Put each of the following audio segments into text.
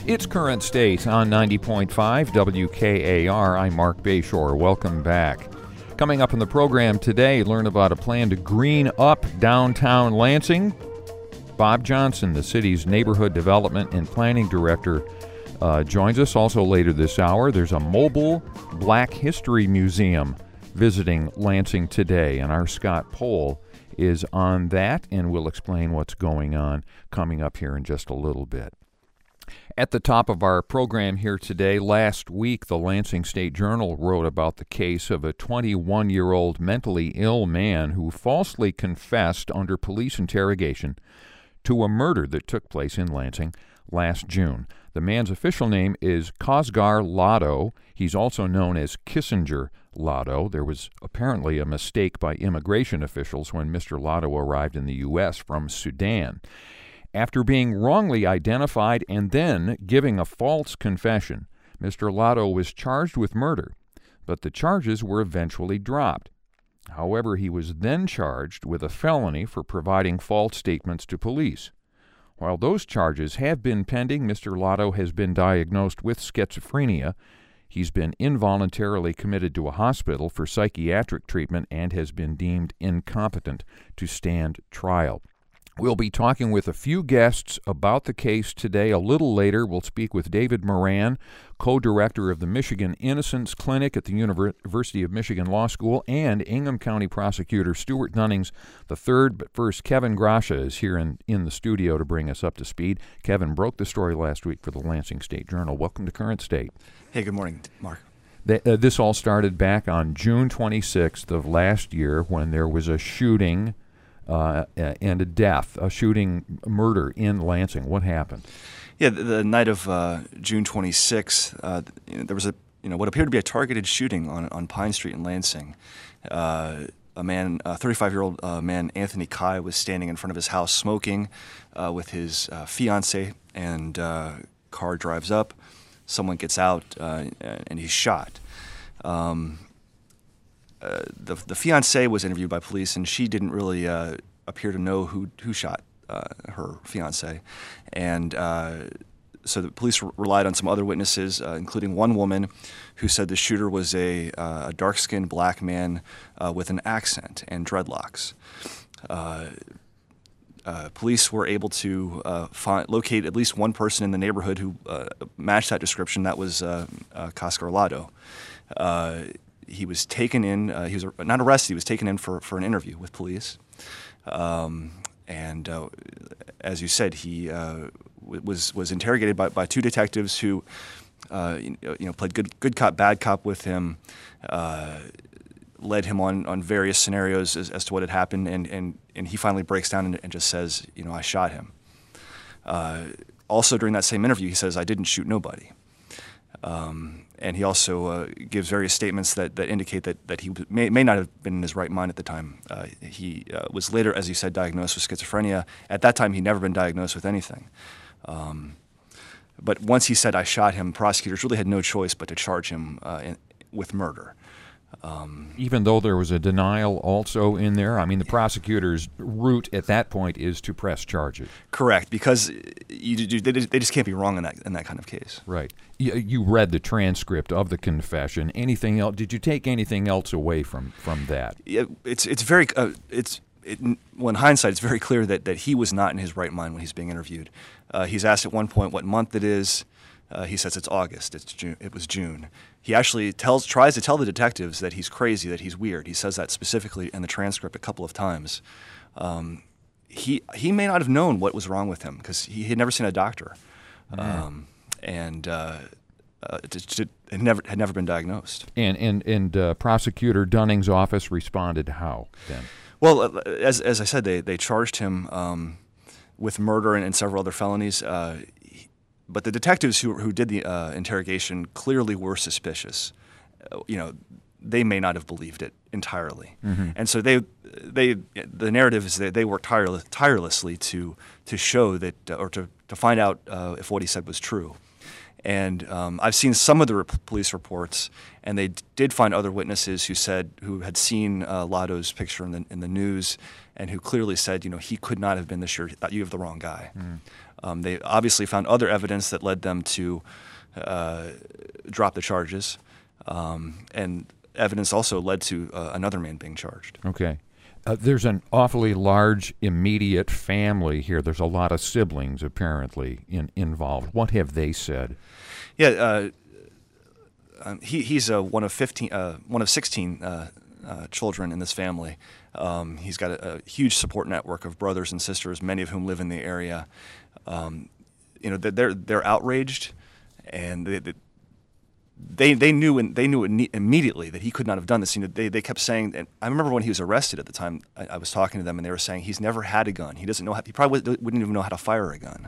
It's Current State on 90.5 WKAR. I'm Mark Bayshore. Welcome back. Coming up in the program today, learn about a plan to green up downtown Lansing. Bob Johnson, the city's neighborhood development and planning director, joins us. Also later this hour, there's a mobile Black History Museum visiting Lansing today, and our Scott Pohl is on that, and we'll explain what's going on coming up here in just a little bit. At the top of our program here today, last week the Lansing State Journal wrote about the case of a 21-year-old mentally ill man who falsely confessed under police interrogation to a murder that took place in Lansing last June. The man's official name is Kosgar Lotto. He's also known as Kissinger Lotto. There was apparently a mistake by immigration officials when Mr. Lotto arrived in the U.S. from Sudan. After being wrongly identified and then giving a false confession, Mr. Lotto was charged with murder, but the charges were eventually dropped. However, he was then charged with a felony for providing false statements to police. While those charges have been pending, Mr. Lotto has been diagnosed with schizophrenia. He's been involuntarily committed to a hospital for psychiatric treatment and has been deemed incompetent to stand trial. We'll be talking with a few guests about the case today. A little later, we'll speak with David Moran, co-director of the Michigan Innocence Clinic at the University of Michigan Law School, and Ingham County Prosecutor Stuart Dunnings III. But first, Kevin Grasha is here in the studio to bring us up to speed. Kevin broke the story last week for the Lansing State Journal. Welcome to Current State. Hey, good morning, Mark. This all started back on June 26th of last year when there was a shooting and a death, a murder in Lansing. What happened? Yeah, the night of June 26th, there was what appeared to be a targeted shooting on Pine Street in Lansing. A 35-year-old man, Anthony Kai, was standing in front of his house smoking with his fiancée, and car drives up. Someone gets out, and he's shot. The fiancée was interviewed by police, and she didn't really appear to know who shot her fiancé. And so the police relied on some other witnesses, including one woman who said the shooter was a dark-skinned black man with an accent and dreadlocks. Police were able to locate at least one person in the neighborhood who matched that description. That was Kosgar Lotto. He was taken in. He was not arrested. He was taken in for an interview with police, and as you said, he was interrogated by two detectives who played good cop, bad cop with him, led him on various scenarios as to what had happened, and he finally breaks down and just says, I shot him. Also during that same interview, he says, I didn't shoot nobody. And he also gives various statements that indicate that he may not have been in his right mind at the time. He was later, as you said, diagnosed with schizophrenia. At that time, he'd never been diagnosed with anything. But once he said, I shot him, prosecutors really had no choice but to charge him with murder. Even though there was a denial also in there? I mean, the prosecutor's route at that point is to press charges. Correct, because they just can't be wrong in that kind of case. Right. You read the transcript of the confession. Anything else? Did you take anything else away from that? Well, in hindsight, it's very clear that he was not in his right mind when he's being interviewed. He's asked at one point what month it is. He says it's August. It's June. It was June. He actually tries to tell the detectives that he's crazy, that he's weird. He says that specifically in the transcript a couple of times. He may not have known what was wrong with him because he had never seen a doctor, and had never been diagnosed. And Prosecutor Dunning's office responded how then? Well, as I said, they charged him with murder and several other felonies. But the detectives who did the interrogation clearly were suspicious. They may not have believed it entirely, and so the narrative is that they worked tirelessly to show that or to find out if what he said was true. And I've seen some of the police reports, and they did find other witnesses who had seen Lotto's picture in the news, and who clearly said, he could not have been the shooter. You have the wrong guy. They obviously found other evidence that led them to drop the charges, and evidence also led to another man being charged. Okay. There's an awfully large immediate family here. There's a lot of siblings apparently involved. What have they said? Yeah, he's one of 16 children in this family. He's got a huge support network of brothers and sisters, many of whom live in the area. They're outraged, and they knew immediately that he could not have done this. They kept saying, and I remember when he was arrested at the time, I was talking to them, and they were saying he's never had a gun. He doesn't know. He probably wouldn't even know how to fire a gun.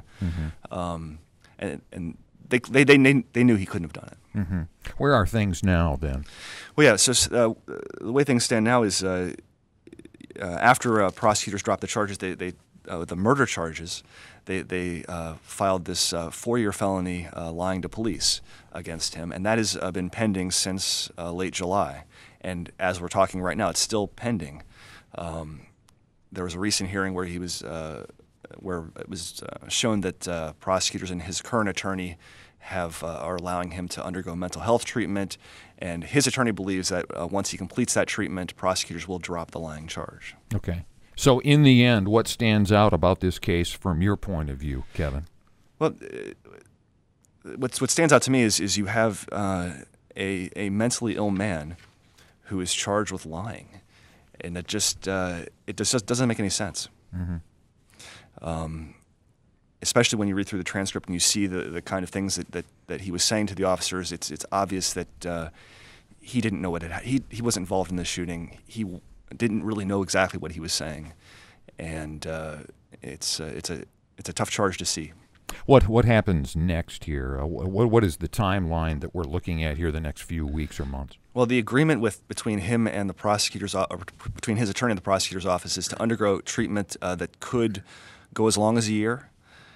And they knew he couldn't have done it. Mm-hmm. Where are things now then? Well, yeah. So the way things stand now is after prosecutors dropped the charges, the murder charges, they filed this 4-year felony lying to police against him, and that has been pending since late July. And as we're talking right now, it's still pending. There was a recent hearing where where it was shown that prosecutors and his current attorney are allowing him to undergo mental health treatment, and his attorney believes that once he completes that treatment, prosecutors will drop the lying charge. Okay. So in the end, what stands out about this case from your point of view, Kevin? Well, what stands out to me is you have a mentally ill man who is charged with lying, and it just doesn't make any sense. Especially when you read through the transcript and you see the kind of things that he was saying to the officers. It's obvious that he didn't know he wasn't involved in this shooting. He didn't really know exactly what he was saying, and it's a tough charge to see. What happens next here? What is the timeline that we're looking at here the next few weeks or months? Well, the agreement between him and the prosecutor's between his attorney and the prosecutor's office is to undergo treatment that could go as long as a year.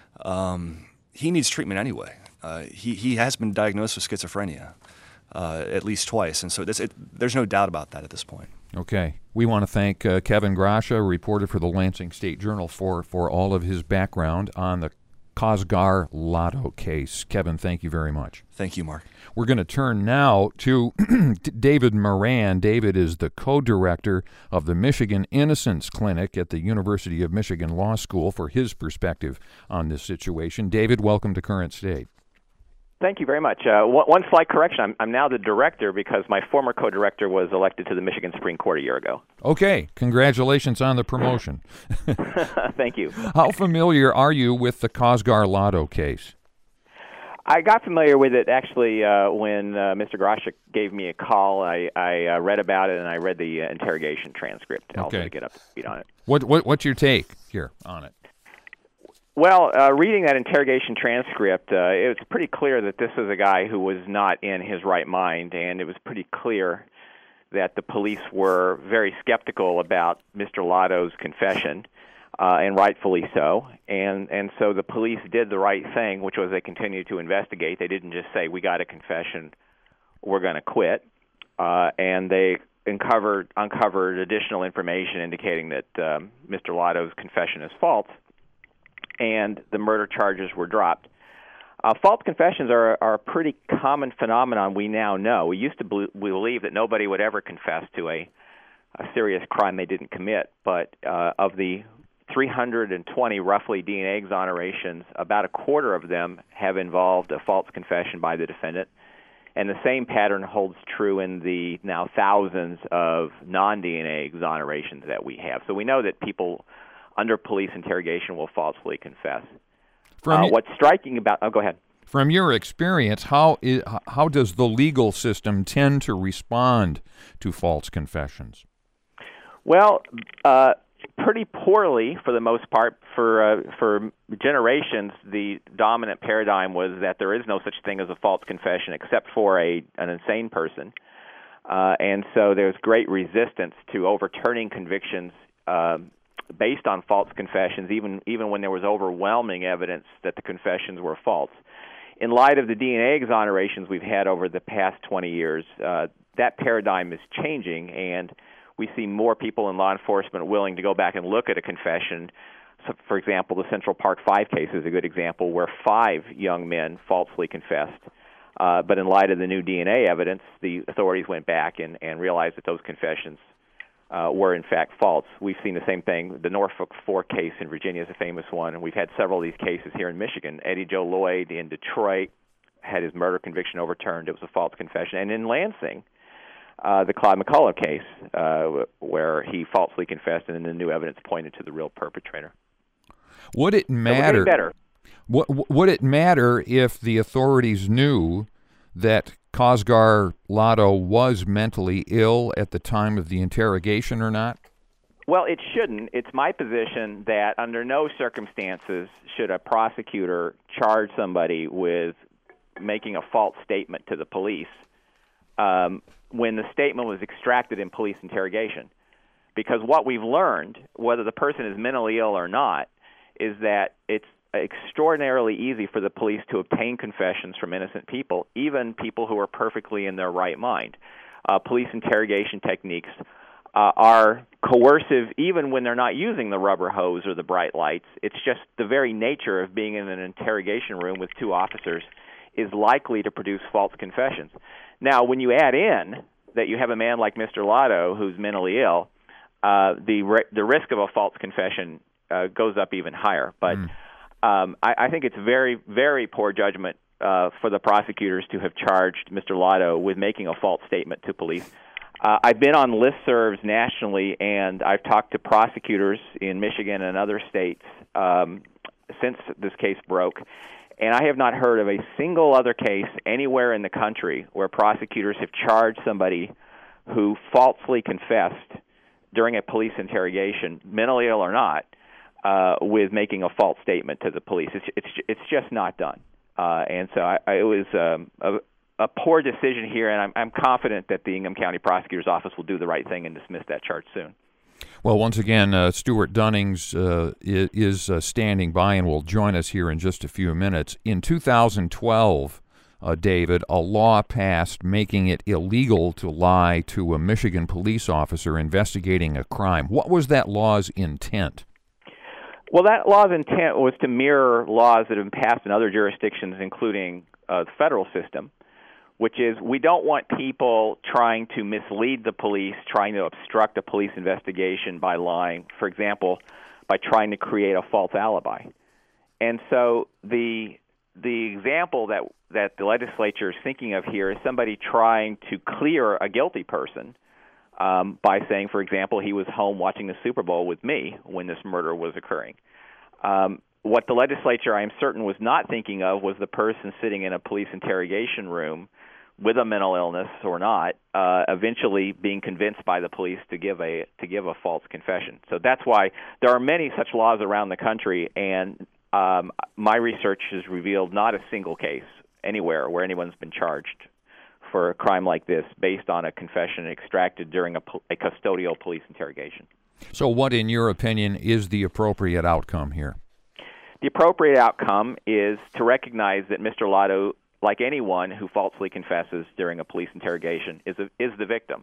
He needs treatment anyway. He has been diagnosed with schizophrenia at least twice, and so there's no doubt about that at this point. Okay. We want to thank Kevin Grasha, reporter for the Lansing State Journal, for all of his background on the Kosgar Lotto case. Kevin, thank you very much. Thank you, Mark. We're going to turn now to David Moran. David is the co-director of the Michigan Innocence Clinic at the University of Michigan Law School for his perspective on this situation. David, welcome to Current State. Thank you very much. One slight correction. I'm now the director because my former co-director was elected to the Michigan Supreme Court a year ago. Okay. Congratulations on the promotion. Thank you. How familiar are you with the Kosgar Lotto case? I got familiar with it actually when Mr. Grasha gave me a call. I read about it, and I read the interrogation transcript also to get up to speed on it. What's your take here on it? Well, reading that interrogation transcript, it was pretty clear that this was a guy who was not in his right mind, and it was pretty clear that the police were very skeptical about Mr. Lotto's confession, and rightfully so. And so the police did the right thing, which was they continued to investigate. They didn't just say, we got a confession, we're going to quit. And they uncovered additional information indicating that Mr. Lotto's confession is false, and the murder charges were dropped. False confessions are a pretty common phenomenon we now know. We used to believe that nobody would ever confess to a serious crime they didn't commit, but of the 320 roughly DNA exonerations, about a quarter of them have involved a false confession by the defendant, and the same pattern holds true in the now thousands of non-DNA exonerations that we have. So we know that people under police interrogation will falsely confess. What's striking about... Oh, go ahead. From your experience, how does the legal system tend to respond to false confessions? Well, pretty poorly for the most part. For generations, the dominant paradigm was that there is no such thing as a false confession except for an insane person. And so there's great resistance to overturning convictions based on false confessions, even when there was overwhelming evidence that the confessions were false. in light of the DNA exonerations we've had over the past 20 years, that paradigm is changing, and we see more people in law enforcement willing to go back and look at a confession. So, for example, the Central Park 5 case is a good example where 5 young men falsely confessed. But in light of the new DNA evidence, the authorities went back and realized that those confessions were in fact false. We've seen the same thing. The Norfolk 4 case in Virginia is a famous one, and we've had several of these cases here in Michigan. Eddie Joe Lloyd in Detroit had his murder conviction overturned. It was a false confession. And in Lansing, the Claude McCullough case, where he falsely confessed, and then the new evidence pointed to the real perpetrator. Would it matter? So we're getting better. Would it matter if the authorities knew that Kosgar Lotto was mentally ill at the time of the interrogation or not? Well, it shouldn't. It's my position that under no circumstances should a prosecutor charge somebody with making a false statement to the police when the statement was extracted in police interrogation. Because what we've learned, whether the person is mentally ill or not, is that it's extraordinarily easy for the police to obtain confessions from innocent people, even people who are perfectly in their right mind. Police interrogation techniques are coercive even when they're not using the rubber hose or the bright lights. It's just the very nature of being in an interrogation room with 2 officers is likely to produce false confessions. Now, when you add in that you have a man like Mr. Lotto who's mentally ill, the risk of a false confession goes up even higher. But I think it's very, very poor judgment for the prosecutors to have charged Mr. Lotto with making a false statement to police. I've been on listservs nationally, and I've talked to prosecutors in Michigan and other states since this case broke, and I have not heard of a single other case anywhere in the country where prosecutors have charged somebody who falsely confessed during a police interrogation, mentally ill or not, with making a false statement to the police. It's just not done, and so it was a poor decision here, and I'm confident that the Ingham County Prosecutor's Office will do the right thing and dismiss that charge soon. Well, once again, Stuart Dunnings is standing by and will join us here in just a few minutes. In 2012, David, a law passed making it illegal to lie to a Michigan police officer investigating a crime. What was that law's intent? Well, that law's intent was to mirror laws that have been passed in other jurisdictions, including the federal system, which is we don't want people trying to mislead the police, trying to obstruct a police investigation by lying, for example, by trying to create a false alibi. And so the example that the legislature is thinking of here is somebody trying to clear a guilty person by saying, for example, he was home watching the Super Bowl with me when this murder was occurring. What the legislature, I am certain, was not thinking of was the person sitting in a police interrogation room with a mental illness or not, eventually being convinced by the police to give a false confession. So that's why there are many such laws around the country, and my research has revealed not a single case anywhere where anyone's been charged for a crime like this based on a confession extracted during a custodial police interrogation. So what, in your opinion, is the appropriate outcome here? The appropriate outcome is to recognize that Mr. Lotto, like anyone who falsely confesses during a police interrogation, is the victim,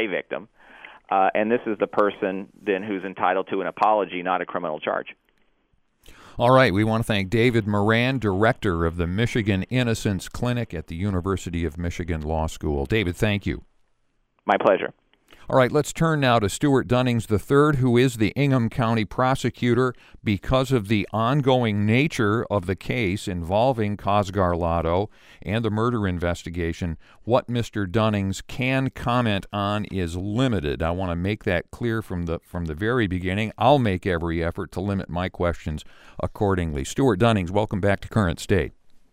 and this is the person then who's entitled to an apology, not a criminal charge. All right, we want to thank David Moran, director of the Michigan Innocence Clinic at the University of Michigan Law School. David, thank you. My pleasure. All right, let's turn now to Stuart Dunnings III, who is the Ingham County prosecutor. Because of the ongoing nature of the case involving Kosgar Lotto and the murder investigation, what Mr. Dunnings can comment on is limited. I want to make that clear from the very beginning. I'll make every effort to limit my questions accordingly. Stuart Dunnings, welcome back to Current State.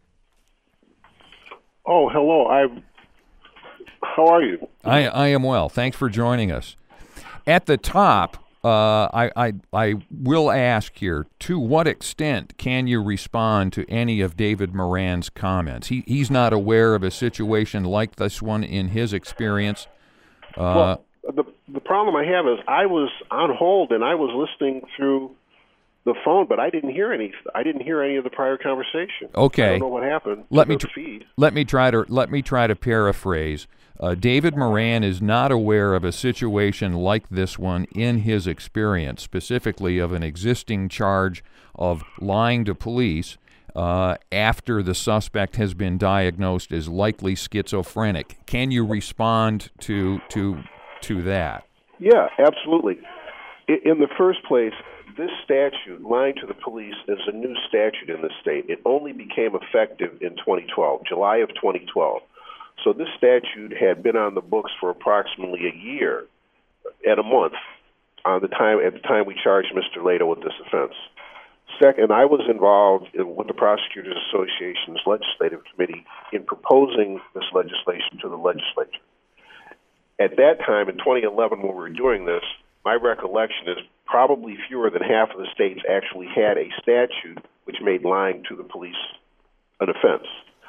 Oh, hello. How are you? I am well. Thanks for joining us. At the top, I will ask here, to what extent can you respond to any of David Moran's comments? He's not aware of a situation like this one in his experience. Well, the problem I have is I was on hold and I was listening through the phone, but I didn't hear any. I didn't hear any of the prior conversation. Okay. I don't know what happened. Let to me the feed. let me try to paraphrase. David Moran is not aware of a situation like this one in his experience, specifically of an existing charge of lying to police after the suspect has been diagnosed as likely schizophrenic. Can you respond to that? Yeah, absolutely. In the first place, this statute, lying to the police, is a new statute in the state. It only became effective in 2012, July of 2012. So this statute had been on the books for approximately a year and a month at the time we charged Mr. Lado with this offense. Second, I was involved with the Prosecutors Association's legislative committee in proposing this legislation to the legislature. At that time, in 2011, when we were doing this, my recollection is probably fewer than half of the states actually had a statute which made lying to the police an offense.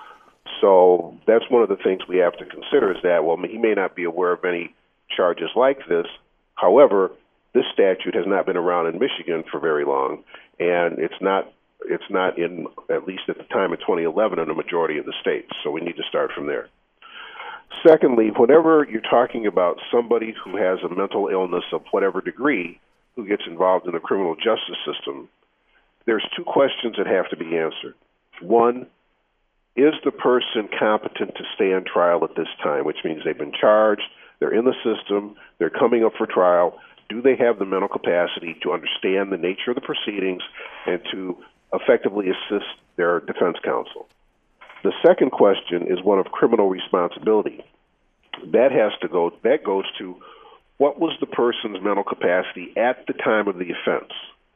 So that's one of the things we have to consider, is that, well, he may not be aware of any charges like this. However, this statute has not been around in Michigan for very long, and it's not in, at least at the time of 2011, in a majority of the states. So we need to start from there. Secondly, whenever you're talking about somebody who has a mental illness of whatever degree who gets involved in the criminal justice system, there's two questions that have to be answered. One, is the person competent to stand trial at this time, which means they've been charged, they're in the system, they're coming up for trial. Do they have the mental capacity to understand the nature of the proceedings and to effectively assist their defense counsel? The second question is one of criminal responsibility. That goes to what was the person's mental capacity at the time of the offense.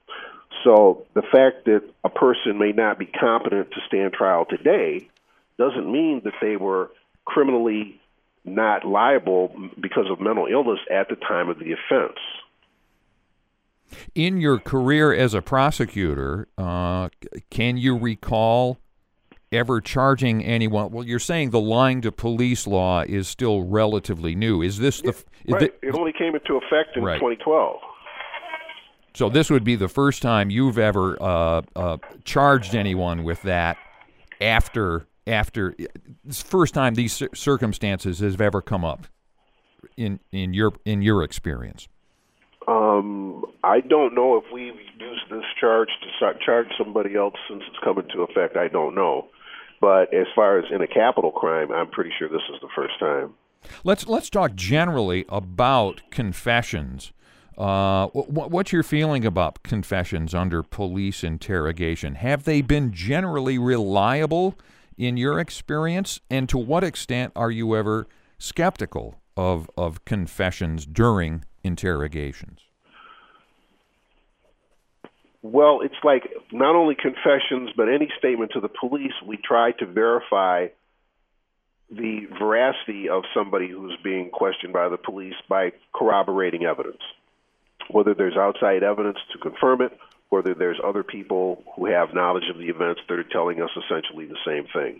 So the fact that a person may not be competent to stand trial today doesn't mean that they were criminally not liable because of mental illness at the time of the offense. In your career as a prosecutor, can you recall ever charging anyone? Well, you're saying the lying to police law is still relatively new. Is this right? It only came into effect in 2012. So this would be the first time you've ever charged anyone with that after it's the first time these circumstances have ever come up in your experience. I don't know if we've used this charge to charge somebody else since it's come into effect. I don't know. But as far as in a capital crime, I'm pretty sure this is the first time. Let's talk generally about confessions. What's your feeling about confessions under police interrogation? Have they been generally reliable in your experience? And to what extent are you ever skeptical of confessions during interrogations? Well, it's like not only confessions, but any statement to the police, we try to verify the veracity of somebody who's being questioned by the police by corroborating evidence. Whether there's outside evidence to confirm it, whether there's other people who have knowledge of the events that are telling us essentially the same thing.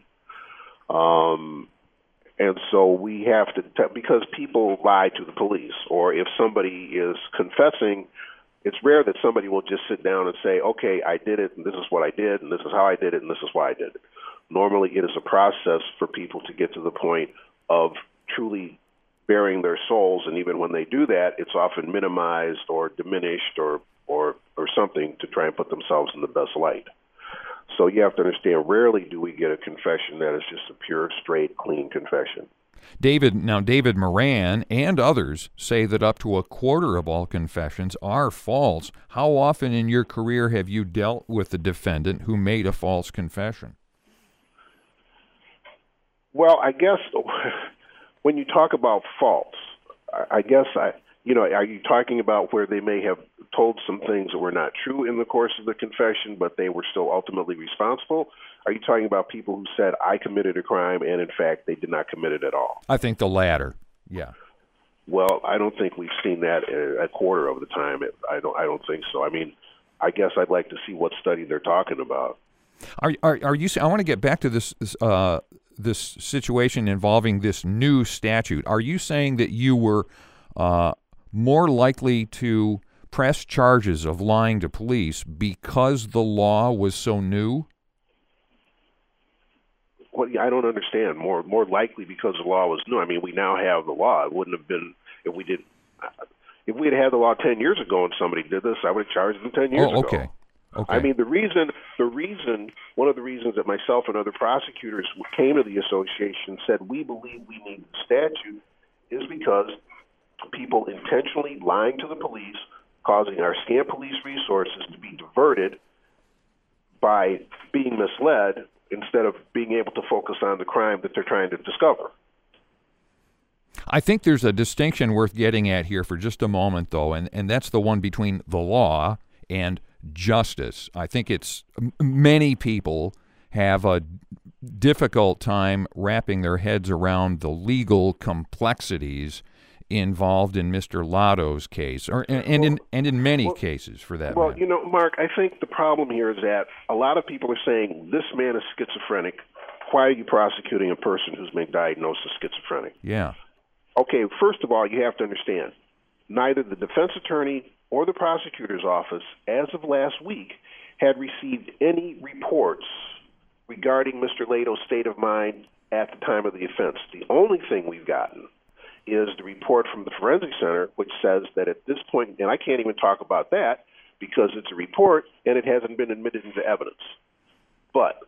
And so we have to, because people lie to the police, or if somebody is confessing, it's rare that somebody will just sit down and say, okay, I did it, and this is what I did, and this is how I did it, and this is why I did it. Normally it is a process for people to get to the point of truly bearing their souls, and even when they do that, it's often minimized or diminished or something to try and put themselves in the best light. So you have to understand, rarely do we get a confession that is just a pure, straight, clean confession. David Moran and others say that up to a quarter of all confessions are false. How often in your career have you dealt with a defendant who made a false confession? Well, I guess when you talk about false, I guess are you talking about where they may have told some things that were not true in the course of the confession, but they were still ultimately responsible? Are you talking about people who said, I committed a crime, and in fact, they did not commit it at all? I think the latter, yeah. Well, I don't think we've seen that a quarter of the time. I don't think so. I mean, I guess I'd like to see what study they're talking about. Are you? I want to get back to this situation involving this new statute. Are you saying that you were more likely to press charges of lying to police because the law was so new? Well, I don't understand. More likely because the law was new. I mean, we now have the law. It wouldn't have been if we did. If we had the law 10 years ago and somebody did this, I would have charged them 10 years ago. Okay. I mean, one of the reasons that myself and other prosecutors came to the association and said we believe we need the statute is because people intentionally lying to the police, causing our scant police resources to be diverted by being misled instead of being able to focus on the crime that they're trying to discover. I think there's a distinction worth getting at here for just a moment, though, and that's the one between the law and justice. I think many people have a difficult time wrapping their heads around the legal complexities involved in Mr. Lotto's case, and in many cases for that matter. Well, you know, Mark, I think the problem here is that a lot of people are saying this man is schizophrenic. Why are you prosecuting a person who's been diagnosed as schizophrenic? Yeah. Okay, first of all, you have to understand, neither the defense attorney or the prosecutor's office, as of last week, had received any reports regarding Mr. Lato's state of mind at the time of the offense. The only thing we've gotten is the report from the Forensic Center, which says that at this point, and I can't even talk about that because it's a report and it hasn't been admitted into evidence. But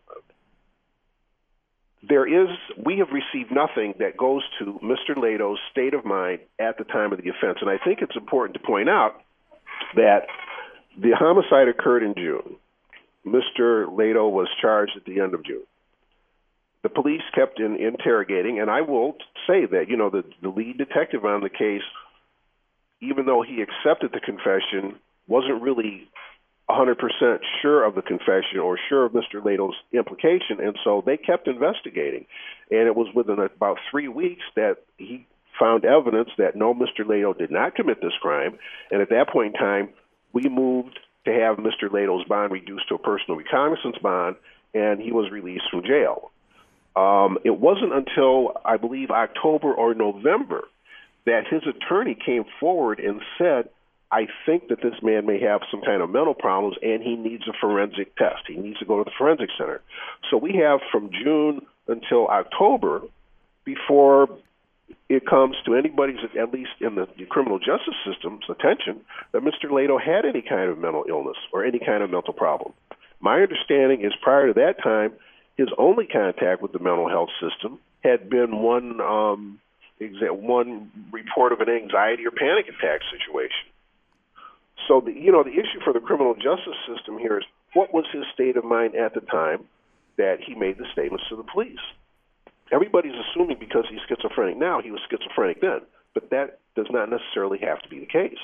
we have received nothing that goes to Mr. Lato's state of mind at the time of the offense. And I think it's important to point out that the homicide occurred in June. Mr. Lato was charged at the end of June. The police kept interrogating, and I will say that, you know, the lead detective on the case, even though he accepted the confession, wasn't really 100% sure of the confession or sure of Mr. Lato's implication, and so they kept investigating. And it was within about 3 weeks that he found evidence that no, Mr. Lato did not commit this crime, and at that point in time, we moved to have Mr. Lato's bond reduced to a personal recognizance bond, and he was released from jail. It wasn't until, I believe, October or November that his attorney came forward and said, I think that this man may have some kind of mental problems and he needs a forensic test. He needs to go to the Forensic Center. So we have from June until October before it comes to anybody's, at least in the criminal justice system's attention, that Mr. Lato had any kind of mental illness or any kind of mental problem. My understanding is prior to that time, his only contact with the mental health system had been one report of an anxiety or panic attack situation. So, the issue for the criminal justice system here is what was his state of mind at the time that he made the statements to the police? Everybody's assuming because he's schizophrenic now, he was schizophrenic then, but that does not necessarily have to be the case.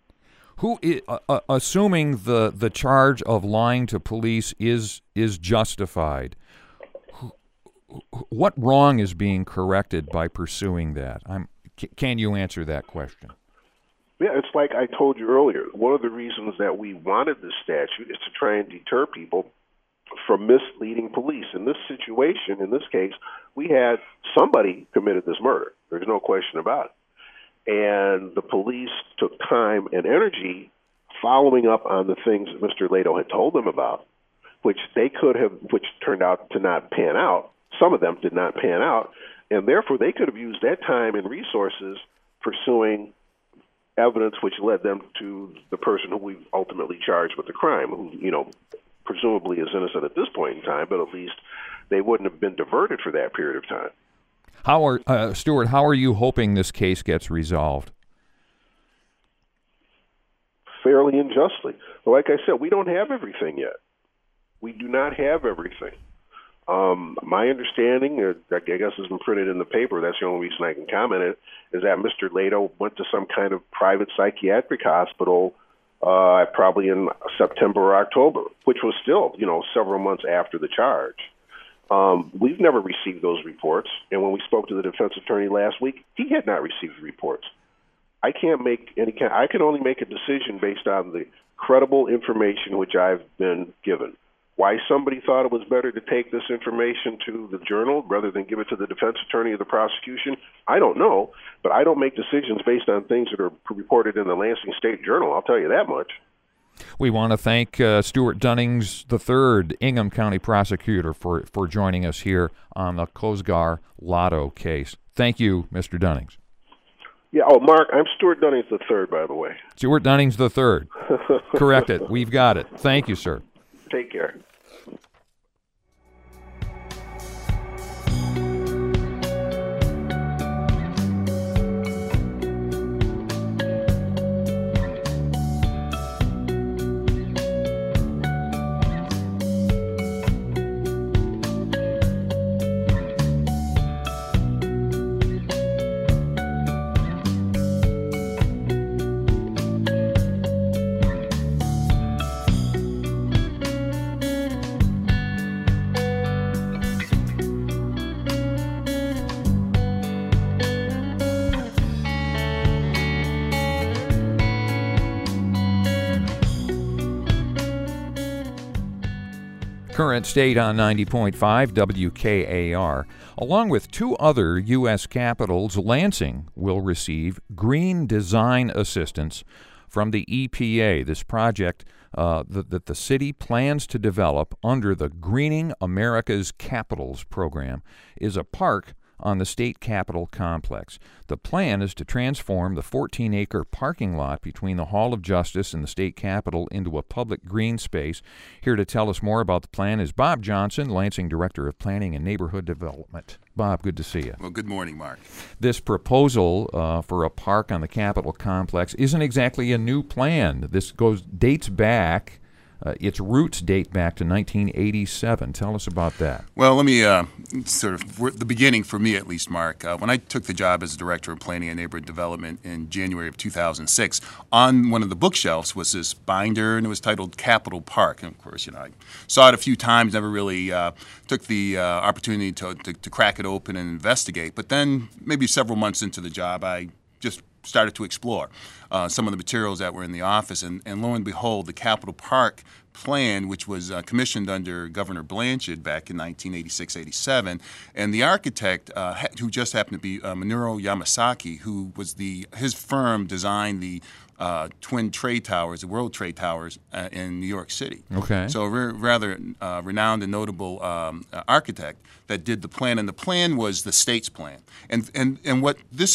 Assuming the charge of lying to police is justified, what wrong is being corrected by pursuing that? Can you answer that question? Yeah, it's like I told you earlier. One of the reasons that we wanted this statute is to try and deter people from misleading police. In this situation, in this case, we had somebody committed this murder. There's no question about it. And the police took time and energy following up on the things that Mr. Lato had told them about, which turned out to not pan out. Some of them did not pan out, and therefore they could have used that time and resources pursuing evidence which led them to the person who we ultimately charged with the crime, who, presumably is innocent at this point in time, but at least they wouldn't have been diverted for that period of time. Stuart, how are you hoping this case gets resolved? Fairly and justly. But like I said, we don't have everything yet. We do not have everything. My understanding, I guess has been printed in the paper, that's the only reason I can comment it, is that Mr. Lato went to some kind of private psychiatric hospital probably in September or October, which was still, several months after the charge. We've never received those reports, and when we spoke to the defense attorney last week, he had not received the reports. I can only make a decision based on the credible information which I've been given. Why somebody thought it was better to take this information to the Journal rather than give it to the defense attorney or the prosecution, I don't know. But I don't make decisions based on things that are reported in the Lansing State Journal, I'll tell you that much. We want to thank Stuart Dunnings III, Ingham County prosecutor, for joining us here on the Kosgar Lotto case. Thank you, Mr. Dunnings. Yeah, oh, Mark, I'm Stuart Dunnings III, by the way. Stuart Dunnings III. Correct it. We've got it. Thank you, sir. Take care. Current State on 90.5 WKAR. Along with two other U.S. capitals, Lansing will receive green design assistance from the EPA. This project that the city plans to develop under the Greening America's Capitals program is a park on the state capitol complex. The plan is to transform the 14-acre parking lot between the Hall of Justice and the state capitol into a public green space. Here to tell us more about the plan is Bob Johnson, Lansing Director of Planning and Neighborhood Development. Bob, good to see you. Well, good morning, Mark. This proposal for a park on the capitol complex isn't exactly a new plan. This dates back. Its roots date back to 1987. Tell us about that. Well, let me the beginning for me at least, Mark. When I took the job as Director of Planning and Neighborhood Development in January of 2006, on one of the bookshelves was this binder, and it was titled Capitol Park. And of course, I saw it a few times, never really took the opportunity to crack it open and investigate. But then maybe several months into the job, I just started to explore some of the materials that were in the office, and lo and behold, the Capitol Park plan, which was commissioned under Governor Blanchard back in 1986-87, and the architect, who just happened to be Minoru Yamasaki, who was his firm designed the Twin Trade Towers, the World Trade Towers in New York City. Okay. So a rather renowned and notable architect that did the plan, and the plan was the state's plan. And what this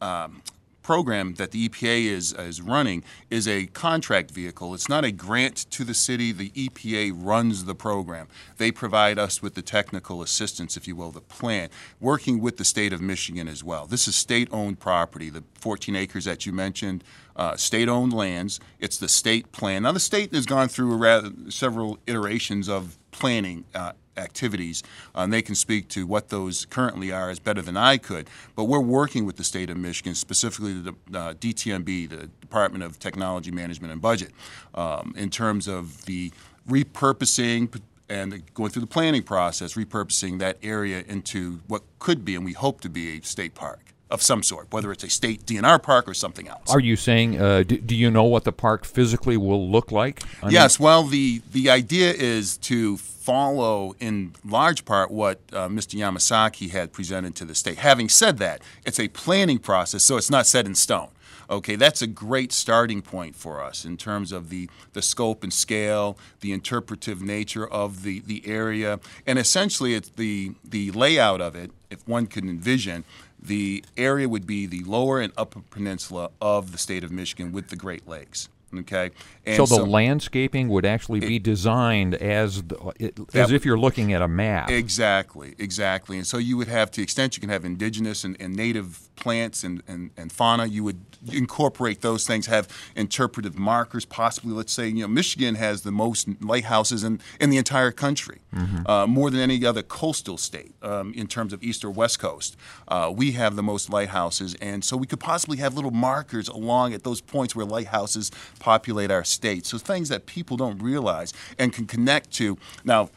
program that the EPA is running is a contract vehicle. It's not a grant to the city. The EPA runs the program. They provide us with the technical assistance, if you will, the plan, working with the state of Michigan as well. This is state-owned property. The 14 acres that you mentioned, state-owned lands. It's the state plan. Now, the state has gone through several iterations of planning activities, and they can speak to what those currently are as better than I could. But we're working with the state of Michigan, specifically the DTMB, the Department of Technology Management and Budget, in terms of the repurposing and going through the planning process, repurposing that area into what could be, and we hope to be, a state park of some sort, whether it's a state DNR park or something else. Are you saying, do you know what the park physically will look like? Yes, well, the idea is to follow in large part what Mr. Yamasaki had presented to the state. Having said that, it's a planning process, so it's not set in stone. Okay, that's a great starting point for us in terms of the scope and scale, the interpretive nature of the area, and essentially it's the layout of it, if one can envision. The area would be the lower and upper peninsula of the state of Michigan with the Great Lakes. Okay, and so the landscaping would actually be designed as if you're looking at a map. Exactly. And so you would have, to the extent you can have indigenous and native plants and fauna, you would incorporate those things, have interpretive markers, possibly. Let's say, Michigan has the most lighthouses in the entire country, more than any other coastal state in terms of east or west coast. We have the most lighthouses, and so we could possibly have little markers along at those points where lighthouses populate our state. So things that people don't realize and can connect to. Now,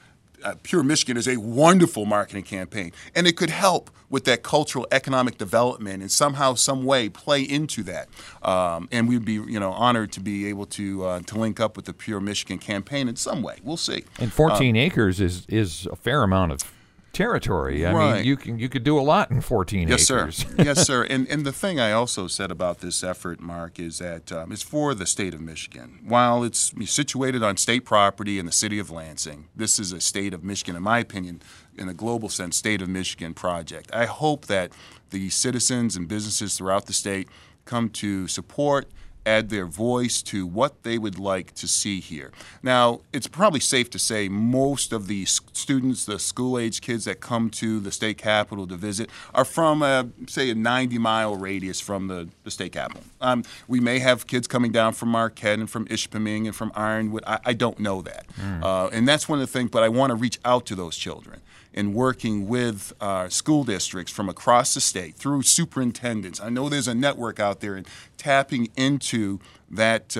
Pure Michigan is a wonderful marketing campaign, and it could help with that cultural economic development and somehow, some way play into that. And we'd be, honored to be able to link up with the Pure Michigan campaign in some way. We'll see. And 14 acres is a fair amount of territory. I Right. mean, you could do a lot in 14 Yes, acres. sir. Yes, sir. And the thing I also said about this effort, Mark, is that it's for the state of Michigan. While it's situated on state property in the city of Lansing, this is a state of Michigan, in my opinion, in a global sense, state of Michigan project. I hope that the citizens and businesses throughout the state come to support, add their voice to what they would like to see here. Now, it's probably safe to say most of the students, the school-age kids that come to the state capitol to visit are from, say, a 90-mile radius from the state capitol. We may have kids coming down from Marquette and from Ishpeming and from Ironwood. I don't know that. And that's one of the things, but I want to reach out to those children in working with school districts from across the state through superintendents. I know there's a network out there, and tapping into that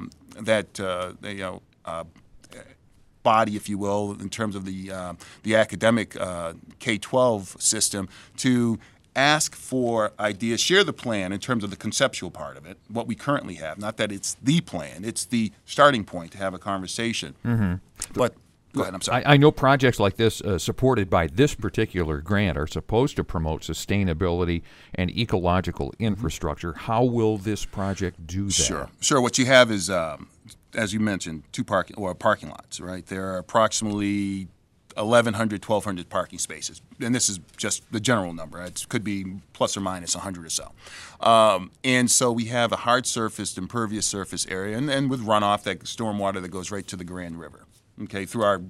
body, if you will, in terms of the academic K-12 system to ask for ideas, share the plan in terms of the conceptual part of it, what we currently have. Not that it's the plan, it's the starting point to have a conversation. But go ahead, I'm sorry. I know projects like this, supported by this particular grant, are supposed to promote sustainability and ecological infrastructure. How will this project do that? Sure. What you have is, as you mentioned, parking lots, right? There are approximately 1,100, 1,200 parking spaces. And this is just the general number. It could be plus or minus 100 or so. And so we have a hard surfaced, impervious surface area, and with runoff, that stormwater that goes right to the Grand River. Okay, through our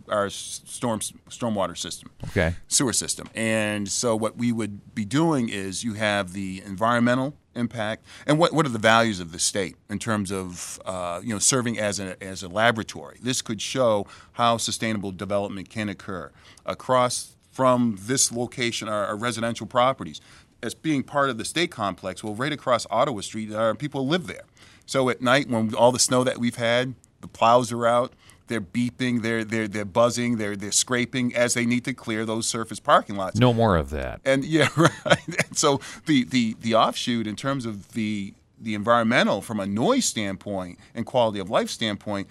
stormwater system, sewer system. And so what we would be doing is you have the environmental impact, and what are the values of the state in terms of serving as a laboratory. This could show how sustainable development can occur across from this location, our residential properties, as being part of the state complex. Well, right across Ottawa Street, people live there. So at night, when all the snow that we've had, the plows are out. They're beeping, they're buzzing, they're scraping as they need to clear those surface parking lots. No more of that. And yeah, right. And so the offshoot in terms of the environmental, from a noise standpoint and quality of life standpoint,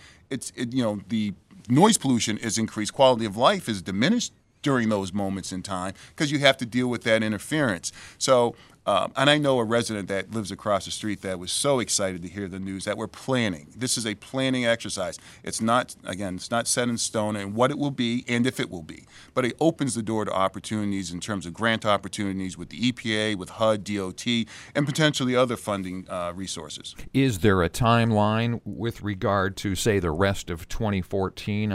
the noise pollution is increased, quality of life is diminished during those moments in time because you have to deal with that interference. So. And I know a resident that lives across the street that was so excited to hear the news that we're planning. This is a planning exercise. It's not set in stone and what it will be and if it will be. But it opens the door to opportunities in terms of grant opportunities with the EPA, with HUD, DOT, and potentially other funding resources. Is there a timeline with regard to, say, the rest of 2014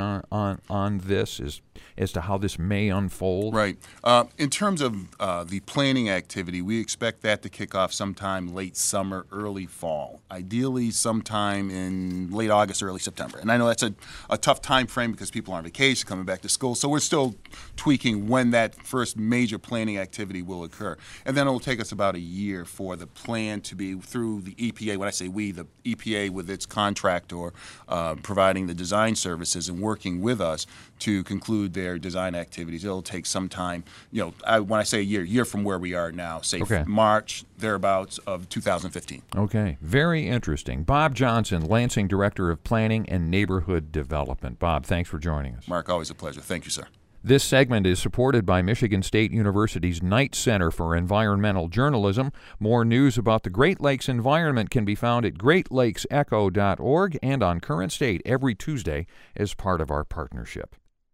on this, as to how this may unfold? Right. In terms of the planning activity, we expect that to kick off sometime late summer, early fall, ideally sometime in late August, early September. And I know that's a tough time frame because people are on vacation, coming back to school, so we're still tweaking when that first major planning activity will occur. And then it will take us about a year for the plan to be through the EPA. When I say we, the EPA with its contractor providing the design services and working with us to conclude their design activities. It'll take some time. When I say a year from where we are now, say March, thereabouts of 2015. Okay, very interesting. Bob Johnson, Lansing Director of Planning and Neighborhood Development. Bob, thanks for joining us. Mark, always a pleasure. Thank you, sir. This segment is supported by Michigan State University's Knight Center for Environmental Journalism. More news about the Great Lakes environment can be found at greatlakesecho.org and on Current State every Tuesday as part of our partnership.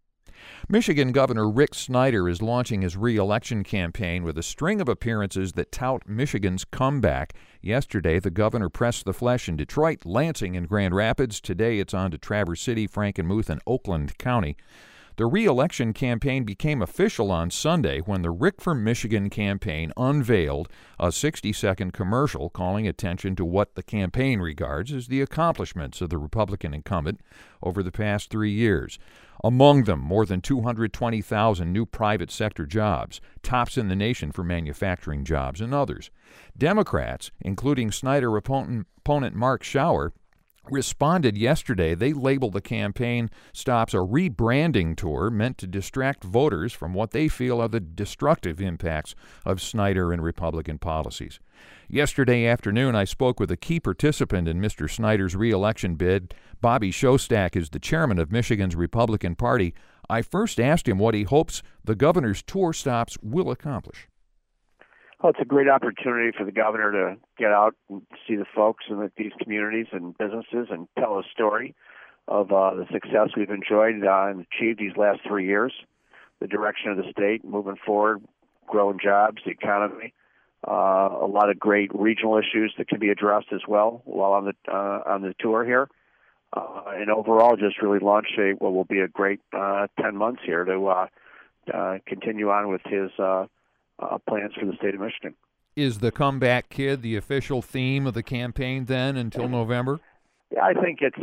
Michigan Governor Rick Snyder is launching his re-election campaign with a string of appearances that tout Michigan's comeback. Yesterday, the governor pressed the flesh in Detroit, Lansing, and Grand Rapids. Today, it's on to Traverse City, Frankenmuth, and Oakland County. The re-election campaign became official on Sunday when the Rick for Michigan campaign unveiled a 60-second commercial calling attention to what the campaign regards as the accomplishments of the Republican incumbent over the past 3 years. Among them, more than 220,000 new private sector jobs, tops in the nation for manufacturing jobs, and others. Democrats, including Snyder opponent Mark Schauer, responded yesterday. They labeled the campaign stops a rebranding tour meant to distract voters from what they feel are the destructive impacts of Snyder and Republican policies. Yesterday afternoon, I spoke with a key participant in Mr. Snyder's re-election bid. Bobby Shostak is the chairman of Michigan's Republican Party. I first asked him what he hopes the governor's tour stops will accomplish. Well, it's a great opportunity for the governor to get out and see the folks in these communities and businesses and tell a story of the success we've enjoyed and achieved these last 3 years, the direction of the state moving forward, growing jobs, the economy, a lot of great regional issues that can be addressed as well while on the tour here, and overall just really launch what will be a great 10 months here to continue on with his plans for the state of Michigan. Is the comeback kid the official theme of the campaign then until November? Yeah, I think it's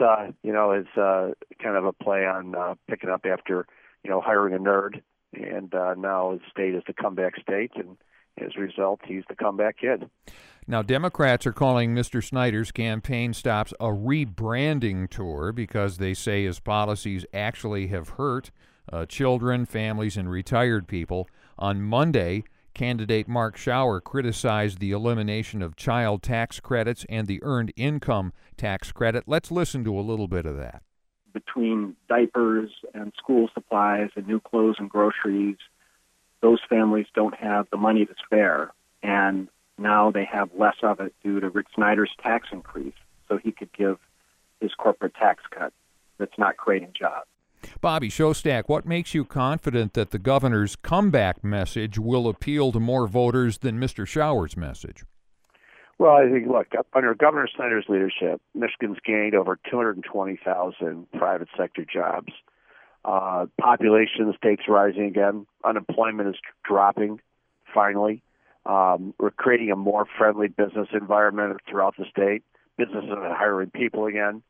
kind of a play on picking up after hiring a nerd, and now the state is the comeback state, and as a result, he's the comeback kid. Now, Democrats are calling Mr. Snyder's campaign stops a rebranding tour because they say his policies actually have hurt children, families, and retired people. On Monday, candidate Mark Schauer criticized the elimination of child tax credits and the earned income tax credit. Let's listen to a little bit of that. Between diapers and school supplies and new clothes and groceries, those families don't have the money to spare, and now they have less of it due to Rick Snyder's tax increase, so he could give his corporate tax cut that's not creating jobs. Bobby Shostak, what makes you confident that the governor's comeback message will appeal to more voters than Mr. Schauer's message? Well, I think, look, under Governor Snyder's leadership, Michigan's gained over 220,000 private sector jobs. Population in the state's rising again. Unemployment is dropping, finally. We're creating a more friendly business environment throughout the state. Businesses are hiring people again.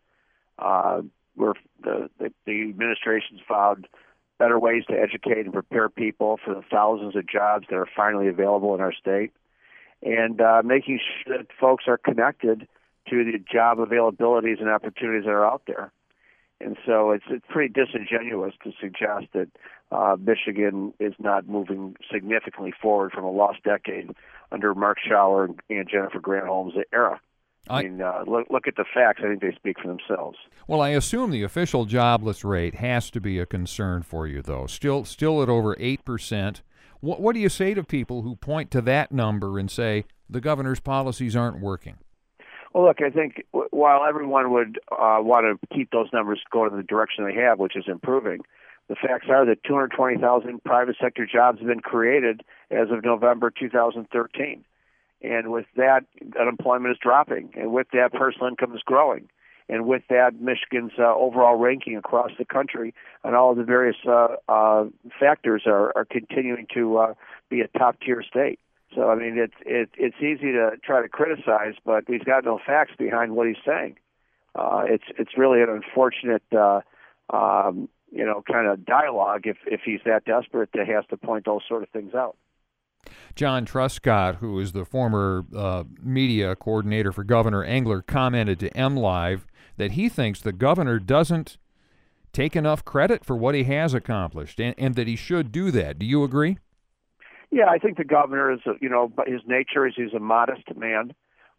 The administration's found better ways to educate and prepare people for the thousands of jobs that are finally available in our state, and making sure that folks are connected to the job availabilities and opportunities that are out there. And so it's pretty disingenuous to suggest that Michigan is not moving significantly forward from a lost decade under Mark Schauer and Jennifer Granholm's era. I mean, look at the facts. I think they speak for themselves. Well, I assume the official jobless rate has to be a concern for you, though. Still at over 8%. What do you say to people who point to that number and say the governor's policies aren't working? Well, look, I think while everyone would want to keep those numbers going in the direction they have, which is improving, the facts are that 220,000 private sector jobs have been created as of November 2013. And with that, unemployment is dropping. And with that, personal income is growing. And with that, Michigan's overall ranking across the country and all of the various factors are continuing to be a top-tier state. So, I mean, it's easy to try to criticize, but he's got no facts behind what he's saying. It's really an unfortunate, kind of dialogue if he's that desperate that he has to point those sort of things out. John Truscott, who is the former media coordinator for Governor Engler, commented to MLive that he thinks the governor doesn't take enough credit for what he has accomplished, and that he should do that. Do you agree? Yeah, I think the governor is, by his nature is he's a modest man,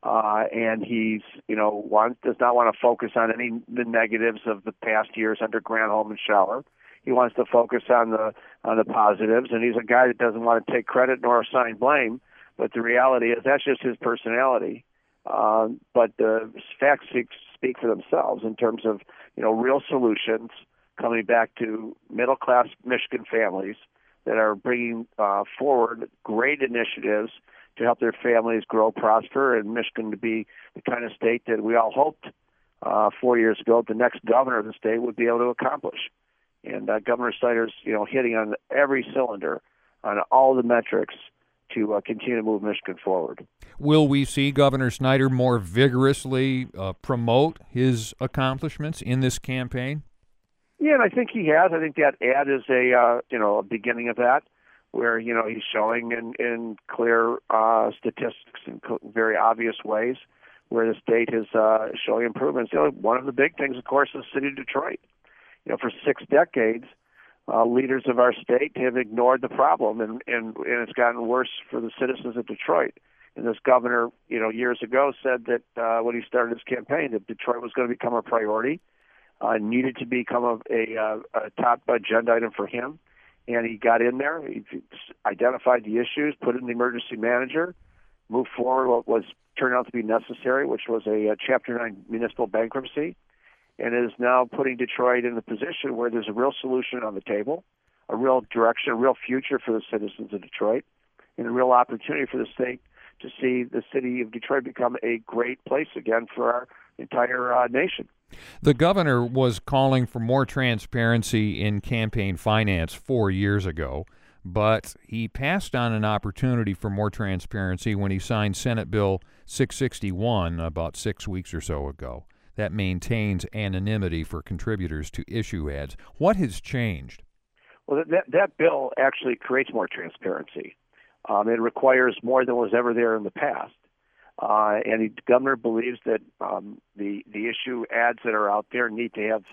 and he's, does not want to focus on the negatives of the past years under Granholm and Schauer. He wants to focus on the positives, and he's a guy that doesn't want to take credit nor assign blame. But the reality is that's just his personality. But the facts speak for themselves in terms of real solutions coming back to middle class Michigan families that are bringing forward great initiatives to help their families grow, prosper, and Michigan to be the kind of state that we all hoped 4 years ago the next governor of the state would be able to accomplish. And Governor Snyder's, hitting on every cylinder on all the metrics to continue to move Michigan forward. Will we see Governor Snyder more vigorously promote his accomplishments in this campaign? Yeah, and I think he has. I think that ad is a beginning of that, where he's showing in clear statistics in very obvious ways where the state is showing improvements. One of the big things, of course, is the city of Detroit. For 6 decades, leaders of our state have ignored the problem, and it's gotten worse for the citizens of Detroit. And this governor, years ago said that when he started his campaign, that Detroit was going to become a priority, needed to become a top agenda item for him. And he got in there, he identified the issues, put in the emergency manager, moved forward what turned out to be necessary, which was a Chapter 9 municipal bankruptcy, and is now putting Detroit in a position where there's a real solution on the table, a real direction, a real future for the citizens of Detroit, and a real opportunity for the state to see the city of Detroit become a great place again for our entire nation. The governor was calling for more transparency in campaign finance 4 years ago, but he passed on an opportunity for more transparency when he signed Senate Bill 661 about 6 weeks or so ago. That maintains anonymity for contributors to issue ads. What has changed? Well, that bill actually creates more transparency. It requires more than was ever there in the past. And the governor believes that the issue ads that are out there need to have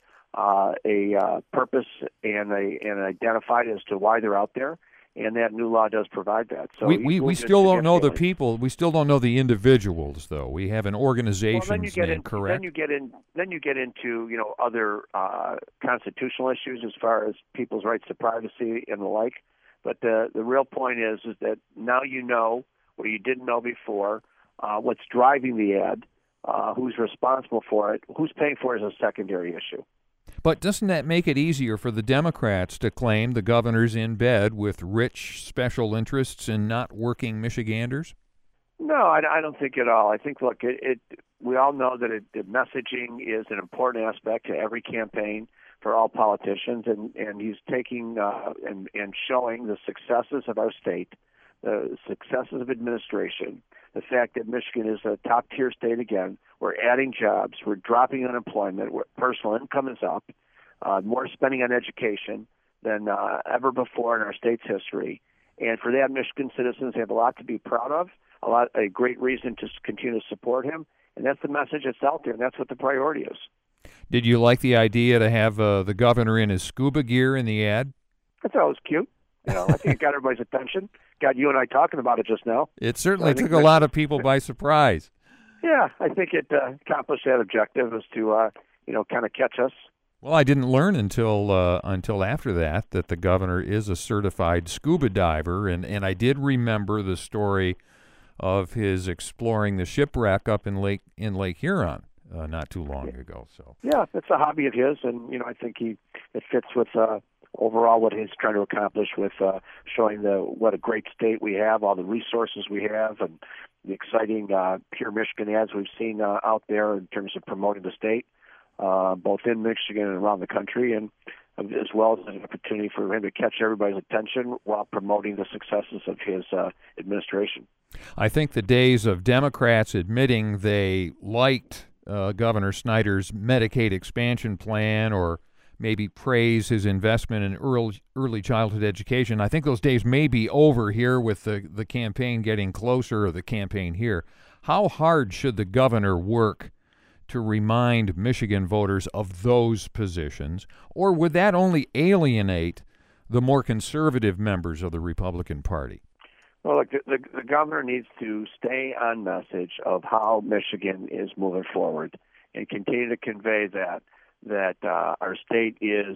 a purpose and identified as to why they're out there, and that new law does provide that. So we still don't know the people. We still don't know the individuals, though. We have an organization's name, correct? Then you get into other constitutional issues as far as people's rights to privacy and the like. But the real point is that now you know what you didn't know before. What's driving the ad, who's responsible for it, who's paying for it is a secondary issue. But doesn't that make it easier for the Democrats to claim the governor's in bed with rich special interests and not working Michiganders? No, I don't think at all. I think, look, we all know that messaging is an important aspect to every campaign for all politicians, and he's taking and showing the successes of our state, the successes of administration, the fact that Michigan is a top-tier state again. We're adding jobs. We're dropping unemployment. Personal income is up. More spending on education than ever before in our state's history. And for that, Michigan citizens have a lot to be proud of, a great reason to continue to support him. And that's the message that's out there, and that's what the priority is. Did you like the idea to have the governor in his scuba gear in the ad? I thought it was cute. I think it got everybody's attention. Got you and I talking about it just now. It certainly took a lot of people by surprise. Yeah, I think it accomplished that objective, is to kind of catch us. Well, I didn't learn until after that the governor is a certified scuba diver, and I did remember the story of his exploring the shipwreck up in Lake Huron not too long ago. So yeah, it's a hobby of his, and I think it fits with overall what he's trying to accomplish with showing what a great state we have, all the resources we have, and the exciting Pure Michigan ads we've seen out there in terms of promoting the state, both in Michigan and around the country, and as well as an opportunity for him to catch everybody's attention while promoting the successes of his administration. I think the days of Democrats admitting they liked Governor Snyder's Medicaid expansion plan or maybe praise his investment in early childhood education, I think those days may be over here with the campaign getting closer, or the campaign here. How hard should the governor work to remind Michigan voters of those positions, or would that only alienate the more conservative members of the Republican Party? Well, look, the governor needs to stay on message of how Michigan is moving forward and continue to convey that our state is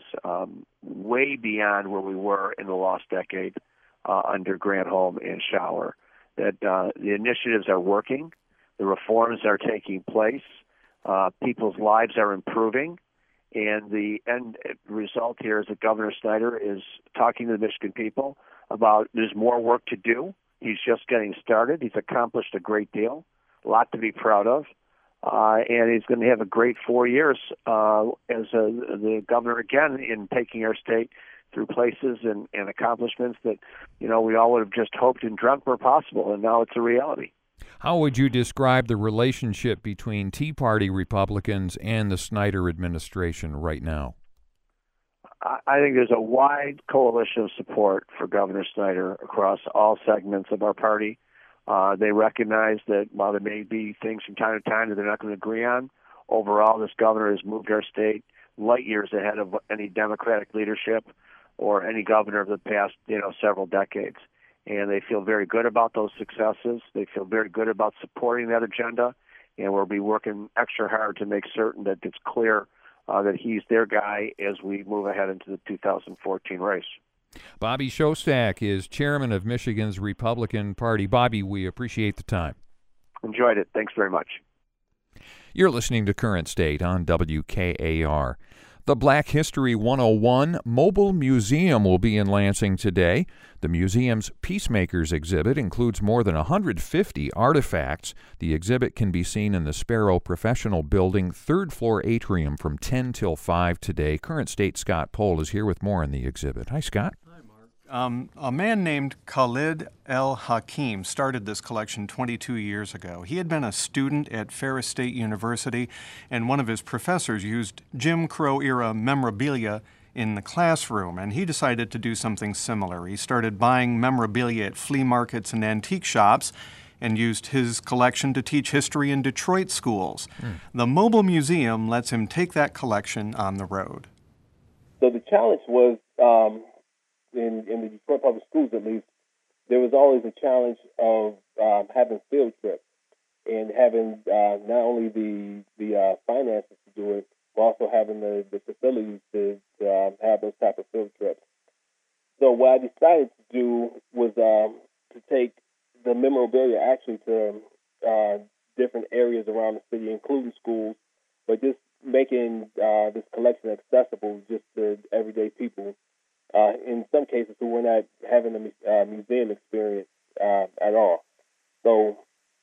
way beyond where we were in the lost decade under Granholm and Schauer, that the initiatives are working, the reforms are taking place, people's lives are improving, and the end result here is that Governor Snyder is talking to the Michigan people about there's more work to do. He's just getting started. He's accomplished a great deal, a lot to be proud of. And he's going to have a great 4 years as the governor again in taking our state through places and accomplishments that, we all would have just hoped and dreamt were possible, and now it's a reality. How would you describe the relationship between Tea Party Republicans and the Snyder administration right now? I think there's a wide coalition of support for Governor Snyder across all segments of our party. They recognize that while there may be things from time to time that they're not going to agree on, overall this governor has moved our state light years ahead of any Democratic leadership or any governor of the past, several decades. And they feel very good about those successes. They feel very good about supporting that agenda, and we'll be working extra hard to make certain that it's clear that he's their guy as we move ahead into the 2014 race. Bobby Shostak is chairman of Michigan's Republican Party. Bobby, we appreciate the time. Enjoyed it. Thanks very much. You're listening to Current State on WKAR. The Black History 101 Mobile Museum will be in Lansing today. The museum's Peacemakers exhibit includes more than 150 artifacts. The exhibit can be seen in the Sparrow Professional Building, third floor atrium from 10 till 5 today. Current State Scott Pohl is here with more on the exhibit. Hi, Scott. A man named Khalid El Hakim started this collection 22 years ago. He had been a student at Ferris State University, and one of his professors used Jim Crow-era memorabilia in the classroom, and he decided to do something similar. He started buying memorabilia at flea markets and antique shops and used his collection to teach history in Detroit schools. The Mobile Museum lets him take that collection on the road. So the challenge was in the Detroit Public Schools, at least, there was always a challenge of having field trips and having not only the finances to do it, but also having the facilities to have those type of field trips. So what I decided to do was to take the memorabilia actually to different areas around the city, including schools, but just making this collection accessible just to everyday people. In some cases, who were not having a museum experience at all. So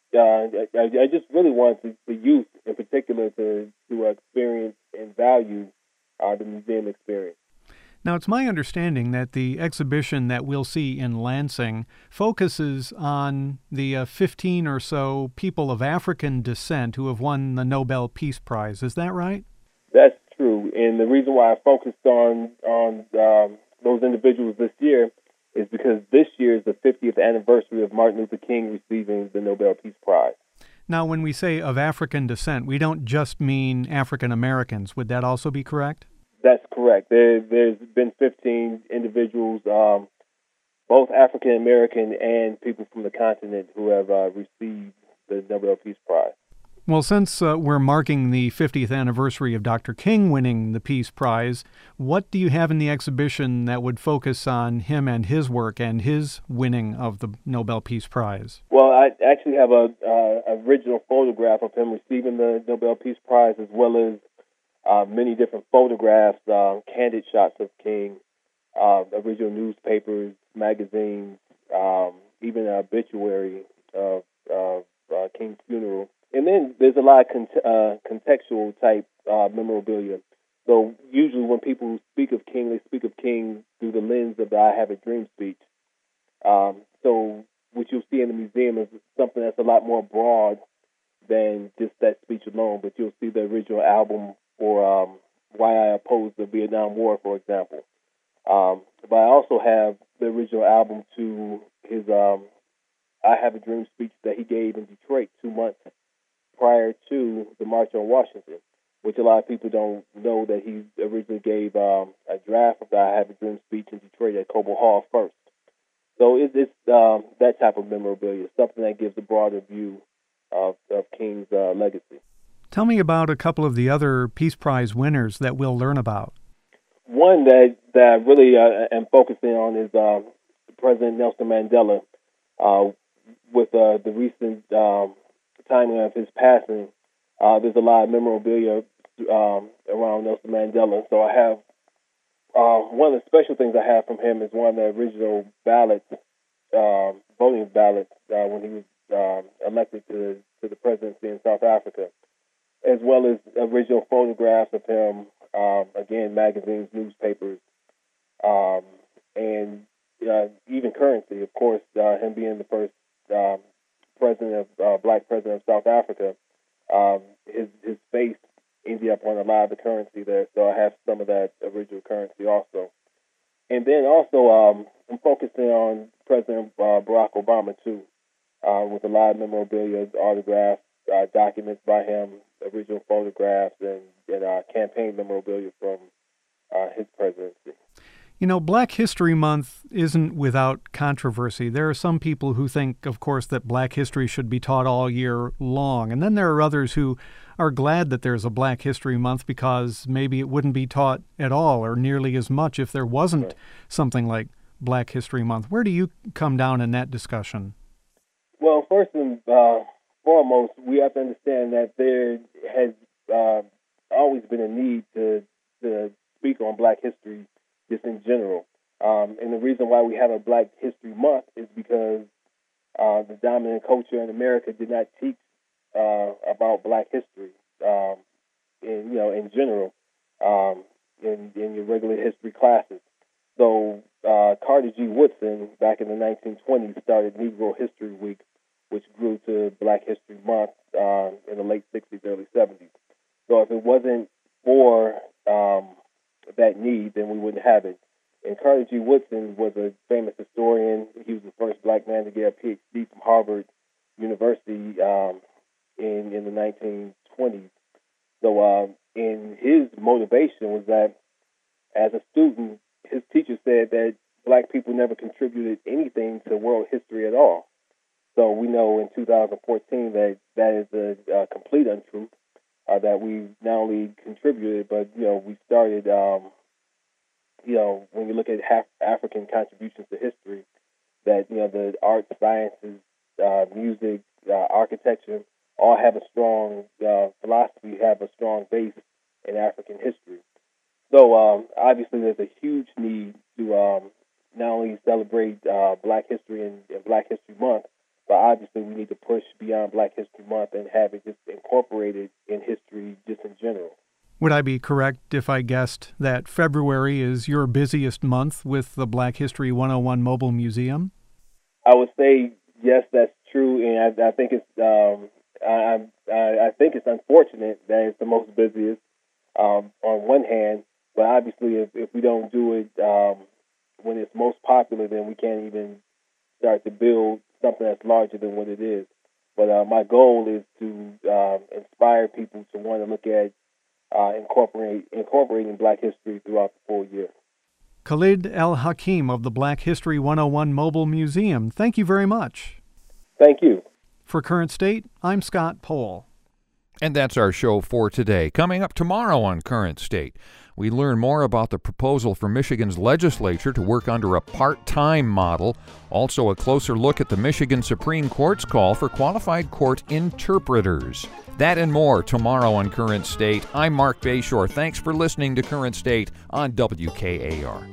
I just really wanted the youth, in particular, to experience and value the museum experience. Now, it's my understanding that the exhibition that we'll see in Lansing focuses on the 15 or so people of African descent who have won the Nobel Peace Prize. Is that right? That's true. And the reason why I focused on those individuals this year is because this year is the 50th anniversary of Martin Luther King receiving the Nobel Peace Prize. Now, when we say of African descent, we don't just mean African Americans. Would that also be correct? That's correct. There's been 15 individuals, both African American and people from the continent, who have received the Nobel Peace Prize. Well, since we're marking the 50th anniversary of Dr. King winning the Peace Prize, what do you have in the exhibition that would focus on him and his work and his winning of the Nobel Peace Prize? Well, I actually have a original photograph of him receiving the Nobel Peace Prize, as well as many different photographs, candid shots of King, original newspapers, magazines, even an obituary of King's funeral. And then there's a lot of contextual type memorabilia. So usually when people speak of King, they speak of King through the lens of the I Have a Dream speech. So what you'll see in the museum is something that's a lot more broad than just that speech alone, but you'll see the original album for Why I Oppose the Vietnam War, for example. But I also have the original album to his I Have a Dream speech that he gave in Detroit 2 months prior to the March on Washington, which a lot of people don't know that he originally gave a draft of the I Have a Dream speech in Detroit at Cobo Hall first. So it's that type of memorabilia, something that gives a broader view of King's legacy. Tell me about a couple of the other Peace Prize winners that we'll learn about. One that I really am focusing on is President Nelson Mandela. With the recent timing of his passing, there's a lot of memorabilia around Nelson Mandela. So I have one of the special things I have from him is one of the original ballots, voting ballots, when he was elected to the presidency in South Africa, as well as original photographs of him, again, magazines, newspapers, and even currency, of course, him being the first black president of South Africa, his face ended up on a lot of the currency there, so I have some of that original currency also. And then also, I'm focusing on President Barack Obama, too. with a lot of memorabilia, autographs, documents by him, original photographs, and campaign memorabilia from his presidency. You know, Black History Month isn't without controversy. There are some people who think, of course, that Black history should be taught all year long. And then there are others who are glad that there's a Black History Month because maybe it wouldn't be taught at all or nearly as much if there wasn't something like Black History Month. Where do you come down in that discussion? Well, first and foremost, we have to understand that there has always been a need to speak on Black history just in general. And the reason why we have a Black History Month is because the dominant culture in America did not teach about Black history in general in your regular history classes. So Carter G. Woodson, back in the 1920s, started Negro History Week, which grew to Black History Month in the late 60s, early 70s. So if it wasn't for that need, then we wouldn't have it. And Carter G. Woodson was a famous historian. He was the first Black man to get a PhD from Harvard University in the 1920s. So in his motivation was that as a student, his teacher said that Black people never contributed anything to world history at all. So we know in 2014 that is a complete untruth, that we not only contributed, but, we started, when you look at African contributions to history, that, the arts, sciences, music, architecture, all have a strong philosophy, have a strong base in African history. So obviously there's a huge need to not only celebrate Black history and Black History Month, but obviously we need to push beyond Black History Month and have it just incorporated in history just in general. Would I be correct if I guessed that February is your busiest month with the Black History 101 Mobile Museum? I would say yes, that's true, and I think it's I think it's unfortunate that it's the most busiest on one hand, but obviously if we don't do it when it's most popular, then we can't even start to build something that's larger than what it is. But my goal is to inspire people to want to look at incorporating Black history throughout the full year. Khalid El-Hakim of the Black History 101 Mobile Museum, thank you very much. Thank you. For Current State, I'm Scott Pohl. And that's our show for today. Coming up tomorrow on Current State, we learn more about the proposal for Michigan's legislature to work under a part-time model. Also, a closer look at the Michigan Supreme Court's call for qualified court interpreters. That and more tomorrow on Current State. I'm Mark Bayshore. Thanks for listening to Current State on WKAR.